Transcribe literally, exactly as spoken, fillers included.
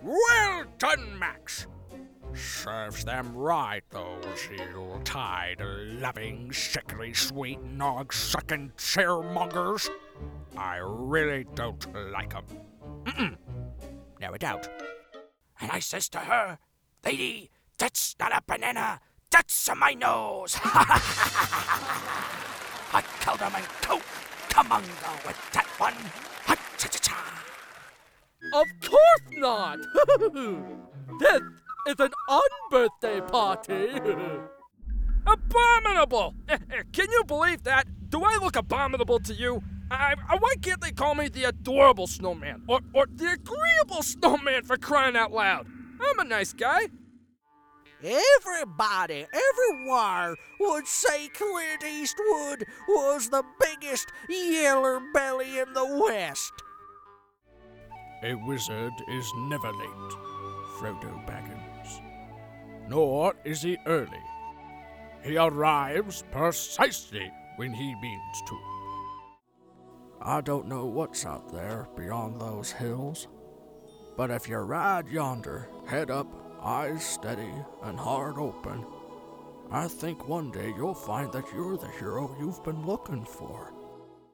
Well done, Max. Serves them right, those Yuletide loving, sickly, sweet, nog-sucking cheermongers. I really don't like 'em. Mm-mm. No, I don't. And I says to her, Lady, that's not a banana, that's on my nose. I killed him and coat Kamunga with that one. Ha-cha-cha-cha. Of course not! This is an unbirthday party! Abominable! Can you believe that? Do I look abominable to you? I, I, why can't they call me the adorable snowman? Or, or the agreeable snowman, for crying out loud? I'm a nice guy. Everybody, everywhere would say Clint Eastwood was the biggest yeller belly in the West. A wizard is never late, Frodo Baggins. Nor is he early. He arrives precisely when he means to. I don't know what's out there beyond those hills, but if you ride yonder, head up, eyes steady, and heart open, I think one day you'll find that you're the hero you've been looking for.